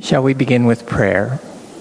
Shall we begin with prayer?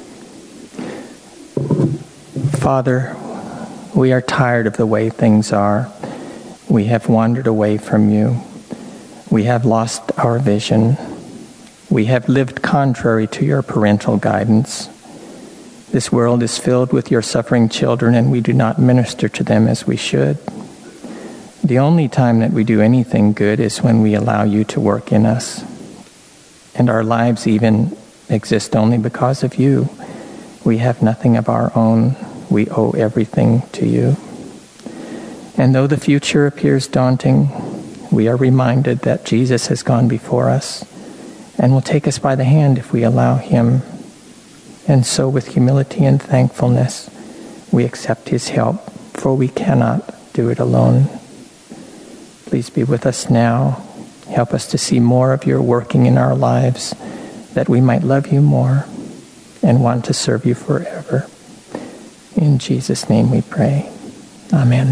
Father, we are tired of the way things are. We have wandered away from you. We have lost our vision. We have lived contrary to your parental guidance. This world is filled with your suffering children, and we do not minister to them as we should. The only time that we do anything good is when we allow you to work in us. And our lives even exist only because of you. We have nothing of our own. We owe everything to you. And though the future appears daunting, we are reminded that Jesus has gone before us and will take us by the hand if we allow him. And so with humility and thankfulness, we accept his help, for we cannot do it alone. Please be with us now. Help us to see more of your working in our lives, that we might love you more and want to serve you forever. In Jesus' name we pray. Amen.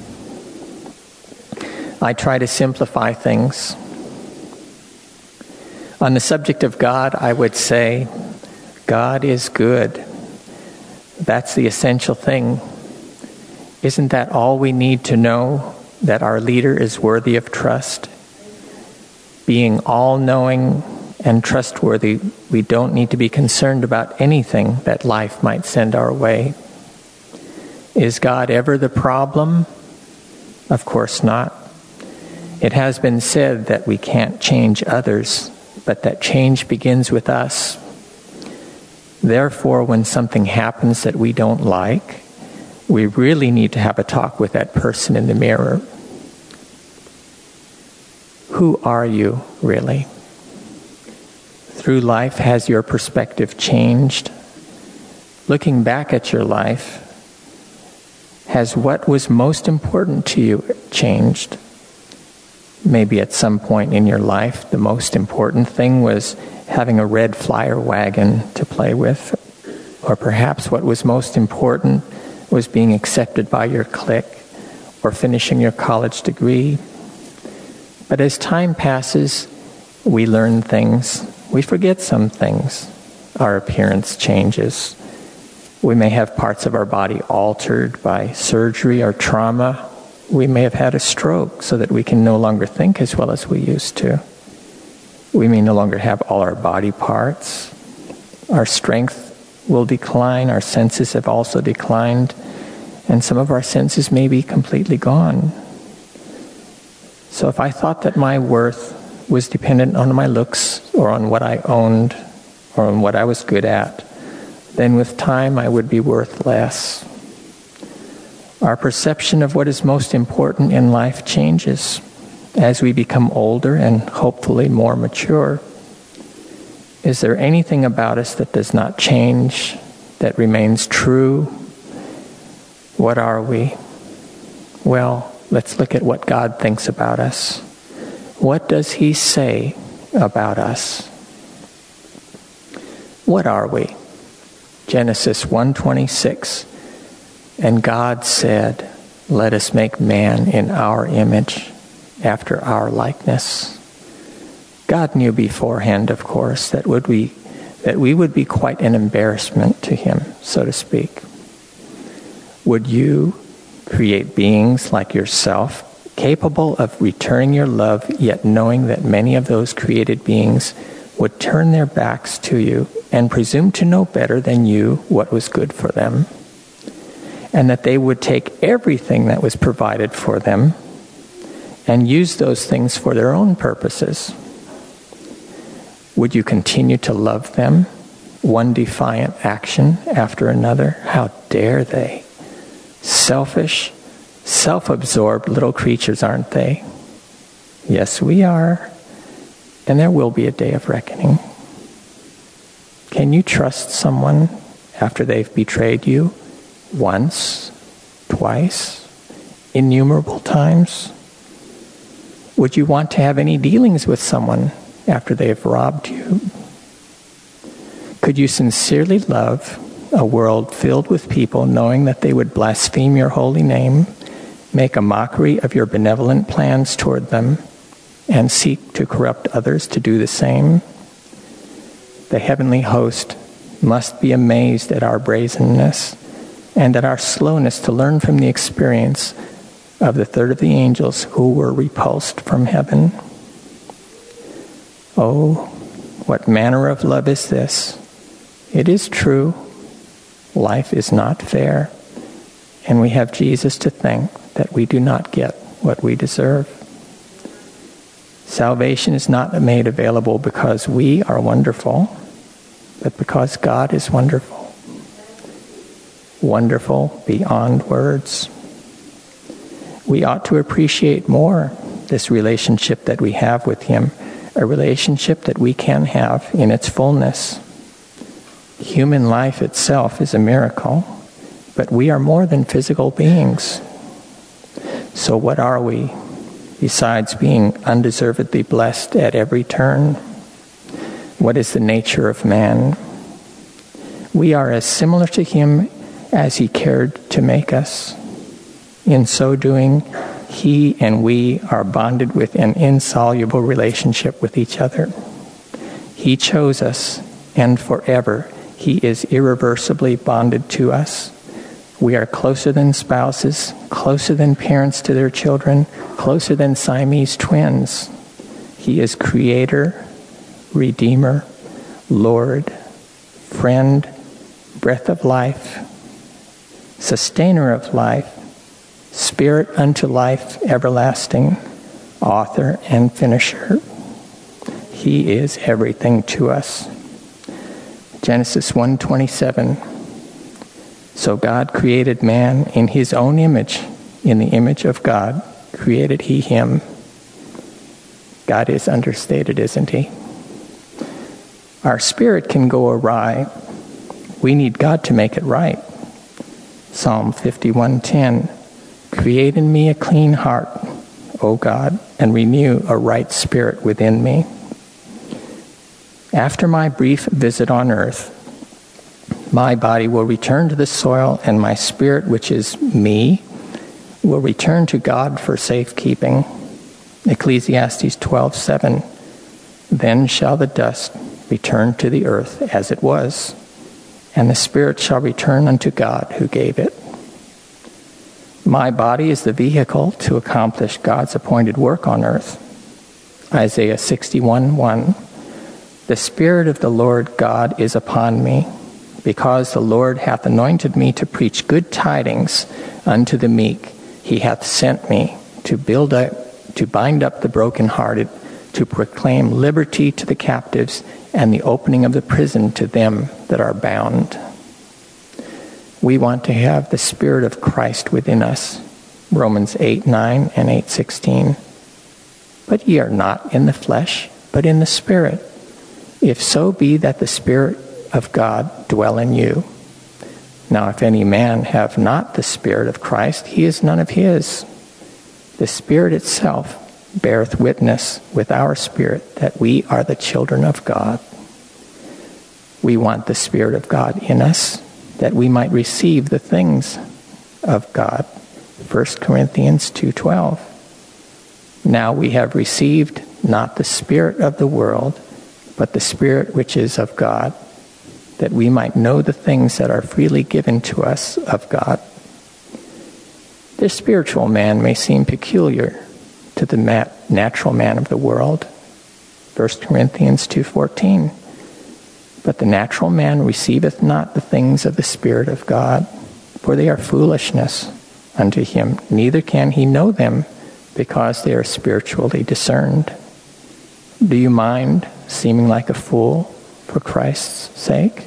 I try to simplify things. On the subject of God, I would say, God is good. That's the essential thing. Isn't that all we need to know, that our leader is worthy of trust? Being all-knowing and trustworthy, we don't need to be concerned about anything that life might send our way. Is God ever the problem? Of course not. It has been said that we can't change others, but that change begins with us. Therefore, when something happens that we don't like, we really need to have a talk with that person in the mirror. Who are you, really? Through life, has your perspective changed? Looking back at your life, has what was most important to you changed? Maybe at some point in your life, the most important thing was having a red flyer wagon to play with. Or perhaps what was most important was being accepted by your clique or finishing your college degree. But as time passes, we learn things. We forget some things. Our appearance changes. We may have parts of our body altered by surgery or trauma. We may have had a stroke so that we can no longer think as well as we used to. We may no longer have all our body parts. Our strength will decline. Our senses have also declined. And some of our senses may be completely gone. So if I thought that my worth was dependent on my looks or on what I owned or on what I was good at, then with time I would be worth less. Our perception of what is most important in life changes as we become older and hopefully more mature. Is there anything about us that does not change, that remains true? What are we? Well, let's look at what God thinks about us. What does he say about us? What are we? Genesis 1:26. And God said, "Let us make man in our image, after our likeness." God knew beforehand, of course, that we would be quite an embarrassment to him, so to speak. Would you create beings like yourself, capable of returning your love, yet knowing that many of those created beings would turn their backs to you and presume to know better than you what was good for them? And that they would take everything that was provided for them and use those things for their own purposes? Would you continue to love them, one defiant action after another? How dare they? Selfish, self-absorbed little creatures, aren't they? Yes, we are. And there will be a day of reckoning. Can you trust someone after they've betrayed you? Once, twice, innumerable times? Would you want to have any dealings with someone after they have robbed you? Could you sincerely love a world filled with people knowing that they would blaspheme your holy name, make a mockery of your benevolent plans toward them, and seek to corrupt others to do the same? the heavenly host must be amazed at our brazenness and at our slowness to learn from the experience of the third of the angels who were repulsed from heaven. Oh, what manner of love is this? It is true, life is not fair, and we have Jesus to thank that we do not get what we deserve. Salvation is not made available because we are wonderful, but because God is wonderful. Wonderful beyond words. We ought to appreciate more this relationship that we have with Him, a relationship that we can have in its fullness. Human life itself is a miracle, but we are more than physical beings. So what are we, besides being undeservedly blessed at every turn? What is the nature of man? We are as similar to Him as He cared to make us. In so doing, He and we are bonded with an insoluble relationship with each other. He chose us, and forever He is irreversibly bonded to us. We are closer than spouses, closer than parents to their children, closer than Siamese twins. He is Creator, Redeemer, Lord, Friend, Breath of Life, Sustainer of life, Spirit unto life everlasting, Author and Finisher. He is everything to us. Genesis 1:27. So God created man in His own image. In the image of God created He him. God is understated, isn't He? Our spirit can go awry. We need God to make it right. Psalm 51:10. Create in me a clean heart, O God, and renew a right spirit within me. After my brief visit on earth, my body will return to the soil, and my spirit, which is me, will return to God for safekeeping. Ecclesiastes 12:7. Then shall the dust return to the earth as it was, and the spirit shall return unto God who gave it. My body is the vehicle to accomplish God's appointed work on earth. Isaiah 61:1. The Spirit of the Lord God is upon me, because the Lord hath anointed me to preach good tidings unto the meek. He hath sent me to bind up the brokenhearted, to proclaim liberty to the captives, and the opening of the prison to them that are bound. We want to have the Spirit of Christ within us. Romans 8:9 and 8:16. But ye are not in the flesh, but in the Spirit. If so be that the Spirit of God dwell in you. Now if any man have not the Spirit of Christ, he is none of his. The Spirit itself beareth witness with our spirit that we are the children of God. We want the Spirit of God in us, that we might receive the things of God. 1 Corinthians 2:12. Now we have received not the spirit of the world, but the Spirit which is of God, that we might know the things that are freely given to us of God. The spiritual man may seem peculiar to the natural man of the world. 1 Corinthians 2:14. But the natural man receiveth not the things of the Spirit of God, for they are foolishness unto him, neither can he know them, because they are spiritually discerned. Do you mind seeming like a fool for Christ's sake?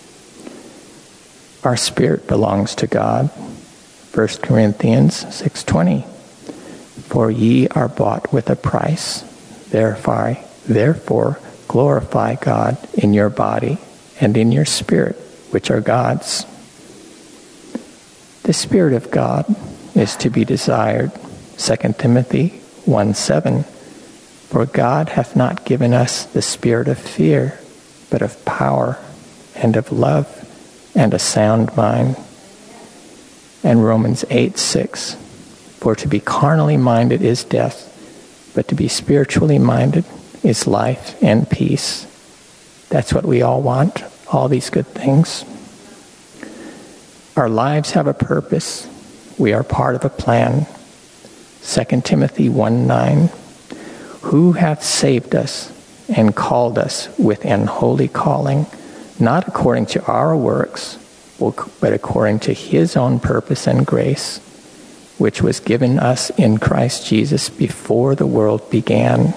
Our spirit belongs to God. 1 Corinthians 6:20. For ye are bought with a price. Therefore glorify God in your body and in your spirit, which are God's. The Spirit of God is to be desired. 2 Timothy 1:7. For God hath not given us the spirit of fear, but of power and of love and a sound mind. And Romans 8:6. For to be carnally minded is death, but to be spiritually minded is life and peace. That's what we all want, all these good things. Our lives have a purpose. We are part of a plan. 2 Timothy 1:9. Who hath saved us and called us with an holy calling, not according to our works, but according to his own purpose and grace, which was given us in Christ Jesus before the world began.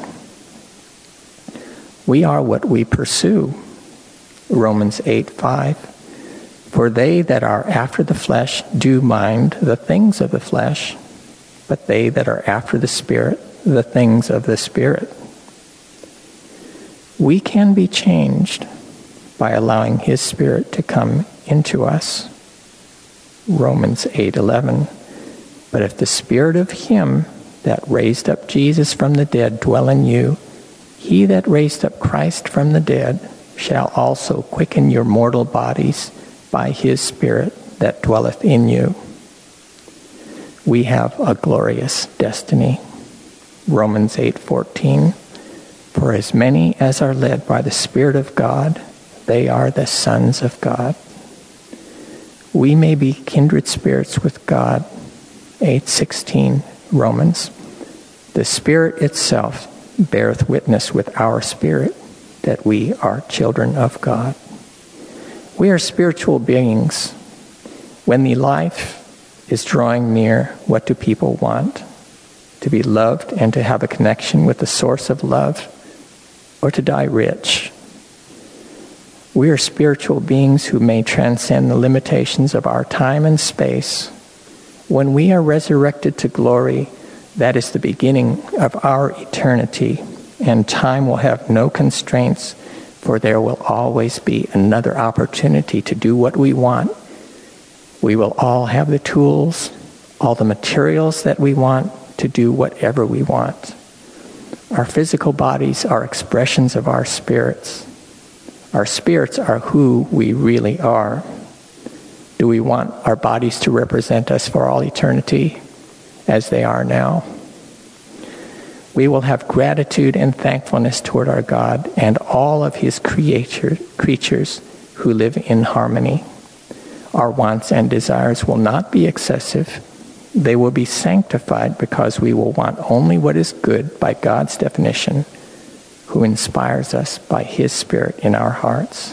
We are what we pursue. Romans 8:5. For they that are after the flesh do mind the things of the flesh, but they that are after the Spirit, the things of the Spirit. We can be changed by allowing his Spirit to come into us. Romans 8:11. But if the Spirit of him that raised up Jesus from the dead dwell in you, he that raised up Christ from the dead shall also quicken your mortal bodies by his Spirit that dwelleth in you. We have a glorious destiny. Romans 8:14. For as many as are led by the Spirit of God, they are the sons of God. We may be kindred spirits with God. 8:16 Romans. The Spirit itself beareth witness with our spirit that we are children of God. We are spiritual beings. When the life is drawing near, what do people want? To be loved and to have a connection with the source of love, or to die rich? We are spiritual beings who may transcend the limitations of our time and space. When we are resurrected to glory, that is the beginning of our eternity, and time will have no constraints, for there will always be another opportunity to do what we want. We will all have the tools, all the materials that we want to do whatever we want. Our physical bodies are expressions of our spirits. Our spirits are who we really are. Do we want our bodies to represent us for all eternity as they are now? We will have gratitude and thankfulness toward our God and all of his creatures who live in harmony. Our wants and desires will not be excessive. They will be sanctified because we will want only what is good by God's definition, who inspires us by his Spirit in our hearts.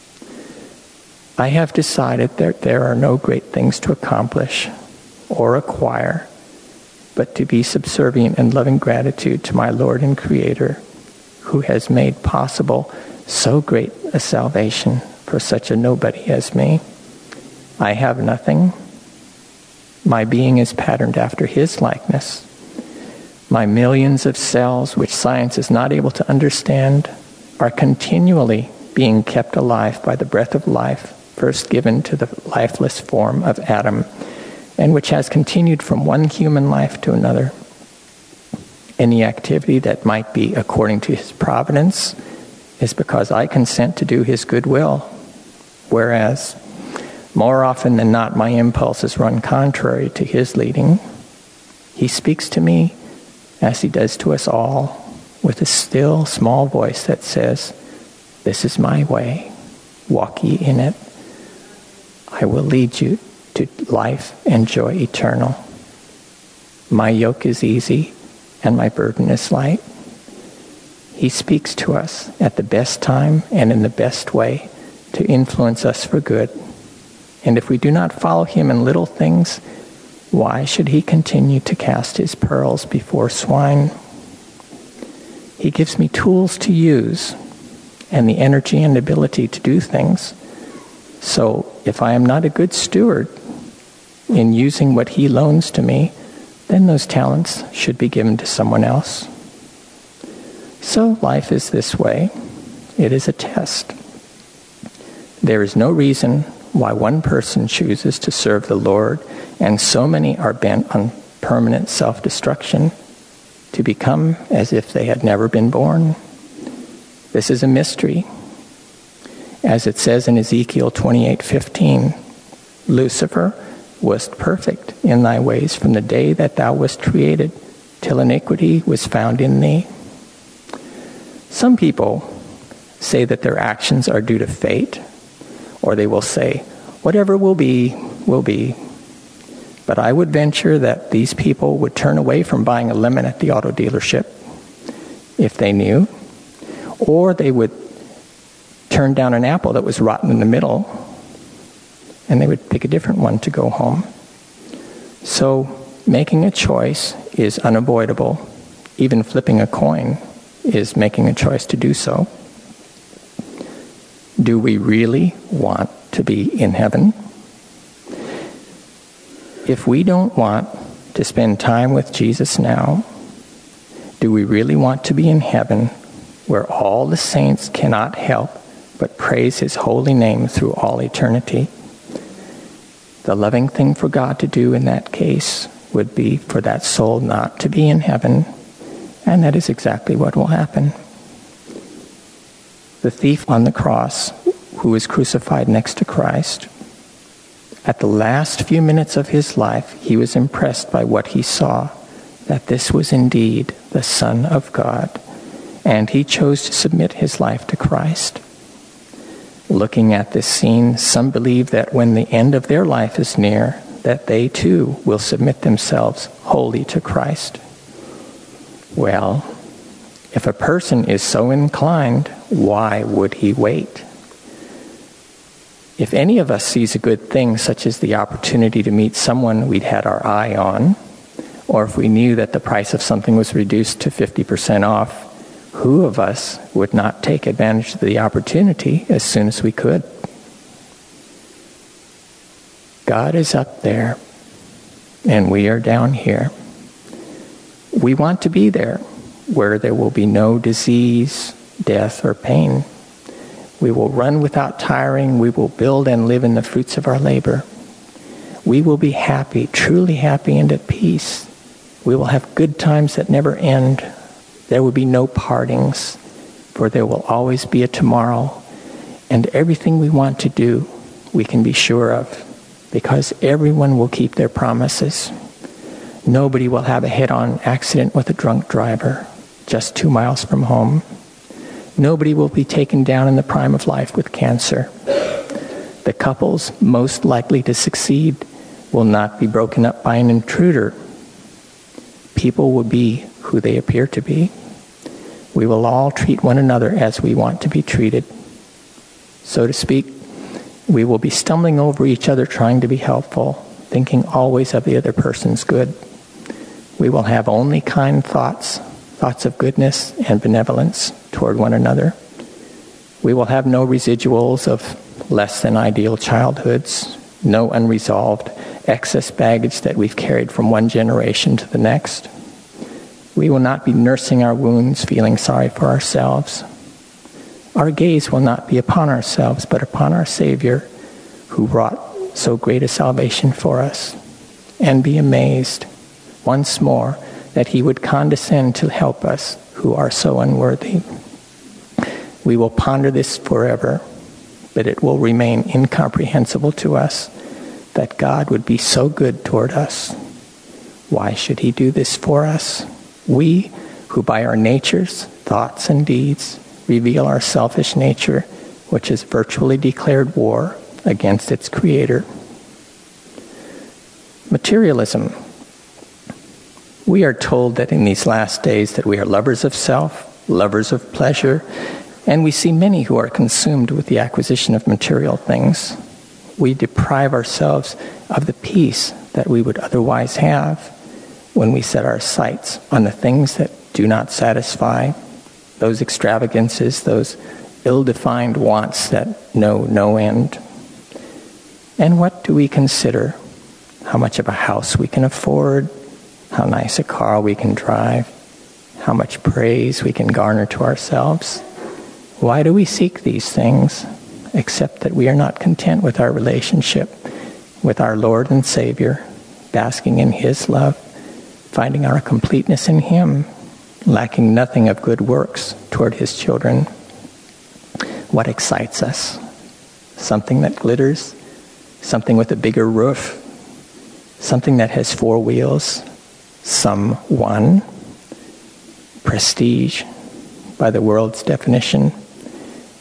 I have decided that there are no great things to accomplish or acquire, but to be subservient and loving gratitude to my Lord and Creator, who has made possible so great a salvation for such a nobody as me. I have nothing. My being is patterned after his likeness. My millions of cells, which science is not able to understand, are continually being kept alive by the breath of life first given to the lifeless form of Adam, and which has continued from one human life to another. Any activity that might be according to his providence is because I consent to do his good will, whereas more often than not my impulses run contrary to his leading. He speaks to me, as he does to us all, with a still small voice that says, "This is my way, walk ye in it. I will lead you to life and joy eternal. My yoke is easy and my burden is light." He speaks to us at the best time and in the best way to influence us for good. And if we do not follow him in little things, why should he continue to cast his pearls before swine? He gives me tools to use and the energy and ability to do things. So if I am not a good steward in using what he loans to me, then those talents should be given to someone else. So life is this way. It is a test. There is no reason why one person chooses to serve the Lord and so many are bent on permanent self-destruction to become as if they had never been born. This is a mystery. As it says in Ezekiel 28:15, Lucifer, wast perfect in thy ways from the day that thou wast created, till iniquity was found in thee. Some people say that their actions are due to fate, or they will say, whatever will be, will be. But I would venture that these people would turn away from buying a lemon at the auto dealership if they knew, or they would turn down an apple that was rotten in the middle, and they would pick a different one to go home. So making a choice is unavoidable. Even flipping a coin is making a choice to do so. Do we really want to be in heaven? If we don't want to spend time with Jesus now, do we really want to be in heaven where all the saints cannot help but praise his holy name through all eternity? The loving thing for God to do in that case would be for that soul not to be in heaven, and that is exactly what will happen. The thief on the cross, who was crucified next to Christ, at the last few minutes of his life, he was impressed by what he saw, that this was indeed the Son of God, and he chose to submit his life to Christ. Looking at this scene, some believe that when the end of their life is near, that they too will submit themselves wholly to Christ. Well, if a person is so inclined, why would he wait? If any of us sees a good thing, such as the opportunity to meet someone we'd had our eye on, or if we knew that the price of something was reduced to 50% off, who of us would not take advantage of the opportunity as soon as we could? God is up there, and we are down here. We want to be there, where there will be no disease, death, or pain. We will run without tiring. We will build and live in the fruits of our labor. We will be happy, truly happy and at peace. We will have good times that never end. There will be no partings, for there will always be a tomorrow. And everything we want to do, we can be sure of, because everyone will keep their promises. Nobody will have a head-on accident with a drunk driver just 2 miles from home. Nobody will be taken down in the prime of life with cancer. The couples most likely to succeed will not be broken up by an intruder. People will be who they appear to be. We will all treat one another as we want to be treated. So to speak, we will be stumbling over each other trying to be helpful, thinking always of the other person's good. We will have only kind thoughts of goodness and benevolence toward one another. We will have no residuals of less than ideal childhoods, no unresolved excess baggage that we've carried from one generation to the next. We will not be nursing our wounds, feeling sorry for ourselves. Our gaze will not be upon ourselves, but upon our Savior, who wrought so great a salvation for us, and be amazed once more that he would condescend to help us who are so unworthy. We will ponder this forever, but it will remain incomprehensible to us that God would be so good toward us. Why should he do this for us? We, who by our natures, thoughts, and deeds reveal our selfish nature, which has virtually declared war against its creator. Materialism. We are told that in these last days that we are lovers of self, lovers of pleasure, and we see many who are consumed with the acquisition of material things. We deprive ourselves of the peace that we would otherwise have when we set our sights on the things that do not satisfy, those extravagances, those ill-defined wants that know no end. And what do we consider? How much of a house we can afford, how nice a car we can drive, how much praise we can garner to ourselves. Why do we seek these things, except that we are not content with our relationship with our Lord and Savior, basking in his love, finding our completeness in him, lacking nothing of good works toward his children? What excites us? Something that glitters, something with a bigger roof, something that has 4 wheels, someone, prestige by the world's definition,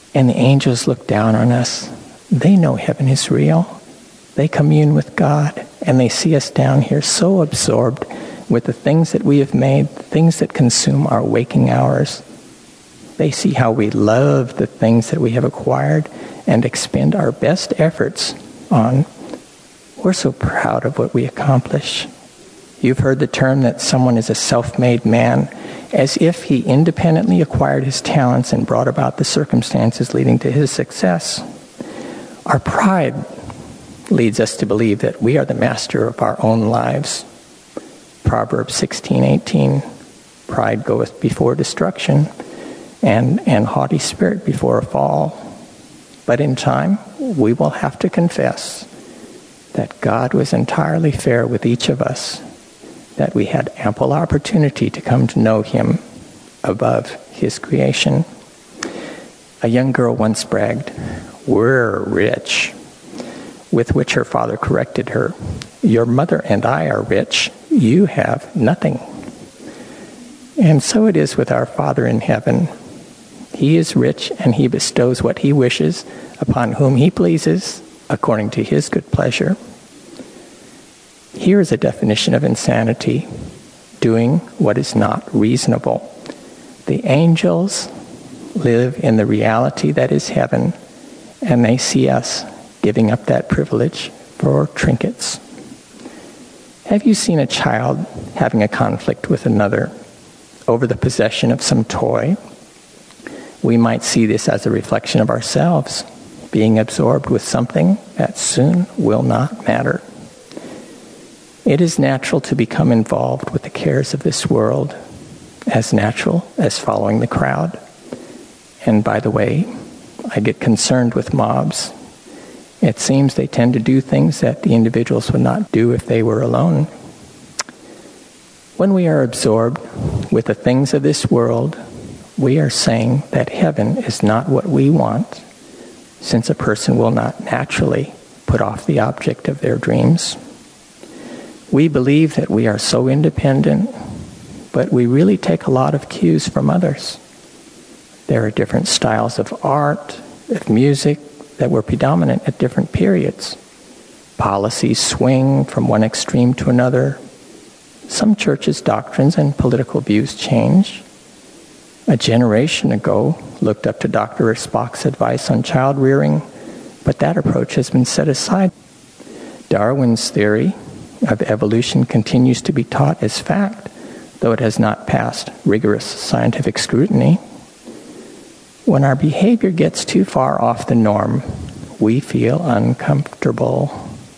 And the angels look down on us. They know heaven is real. They commune with God, and they see us down here so absorbed with the things that we have made, things that consume our waking hours. They see how we love the things that we have acquired and expend our best efforts on. We're so proud of what we accomplish. You've heard the term that someone is a self-made man, as if he independently acquired his talents and brought about the circumstances leading to his success. Our pride leads us to believe that we are the master of our own lives. Proverbs 16:18, pride goeth before destruction, and haughty spirit before a fall. But in time, we will have to confess that God was entirely fair with each of us, that we had ample opportunity to come to know him above his creation. A young girl once bragged, "We're rich," with which her father corrected her, "Your mother and I are rich. You have nothing." And so it is with our Father in heaven. He is rich, and he bestows what he wishes upon whom he pleases, according to his good pleasure. Here is a definition of insanity: doing what is not reasonable. The angels live in the reality that is heaven, and they see us giving up that privilege for trinkets. Have you seen a child having a conflict with another over the possession of some toy? We might see this as a reflection of ourselves, being absorbed with something that soon will not matter. It is natural to become involved with the cares of this world, as natural as following the crowd. And by the way, I get concerned with mobs. It seems they tend to do things that the individuals would not do if they were alone. When we are absorbed with the things of this world, we are saying that heaven is not what we want, since a person will not naturally put off the object of their dreams. We believe that we are so independent, but we really take a lot of cues from others. There are different styles of art, of music, that were predominant at different periods. Policies swing from one extreme to another. Some churches' doctrines and political views change. A generation ago looked up to Dr. Spock's advice on child rearing, but that approach has been set aside. Darwin's theory of evolution continues to be taught as fact, though it has not passed rigorous scientific scrutiny. When our behavior gets too far off the norm, we feel uncomfortable.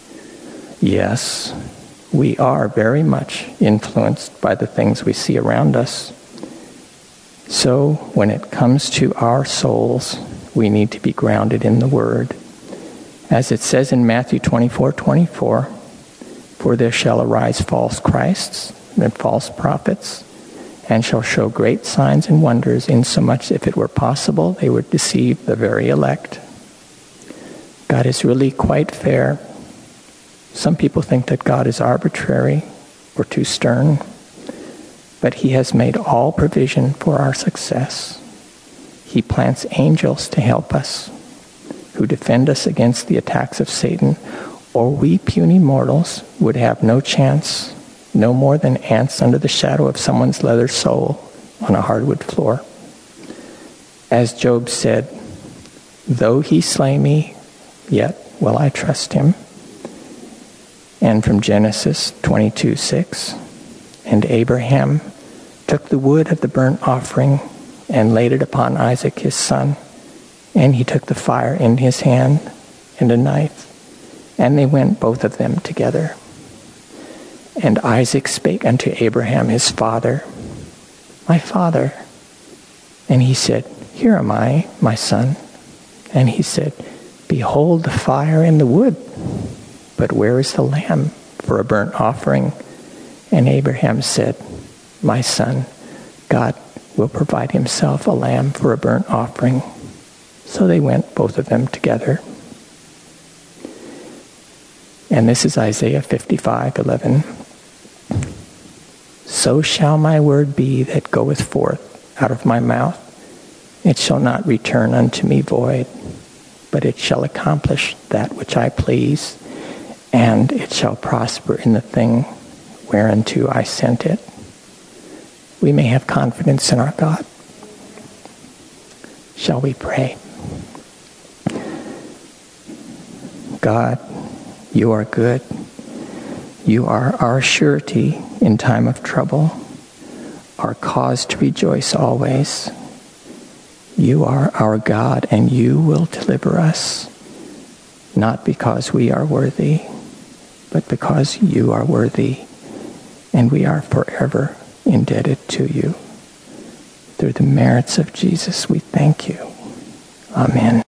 Yes, we are very much influenced by the things we see around us. So when it comes to our souls, we need to be grounded in the Word. As it says in Matthew 24:24, "For there shall arise false Christs and false prophets, and shall show great signs and wonders, insomuch if it were possible they would deceive the very elect." God is really quite fair. Some people think that God is arbitrary or too stern, but he has made all provision for our success. He plants angels to help us, who defend us against the attacks of Satan, or we puny mortals would have no chance, no more than ants under the shadow of someone's leather sole on a hardwood floor. As Job said, "Though he slay me, yet will I trust him." And from Genesis 22:6, "And Abraham took the wood of the burnt offering and laid it upon Isaac his son, and he took the fire in his hand and a knife, and they went both of them together. And Isaac spake unto Abraham his father, My father. And he said, Here am I, my son. And he said, Behold the fire and the wood, but where is the lamb for a burnt offering? And Abraham said, My son, God will provide himself a lamb for a burnt offering. So they went, both of them together. And this is Isaiah 55:11. So shall my word be that goeth forth out of my mouth. It shall not return unto me void, but it shall accomplish that which I please, and it shall prosper in the thing whereunto I sent it. We may have confidence in our God. Shall we pray? God, you are good. You are our surety in time of trouble, our cause to rejoice always. You are our God, and you will deliver us, not because we are worthy, but because you are worthy, and we are forever indebted to you. Through the merits of Jesus, we thank you. Amen.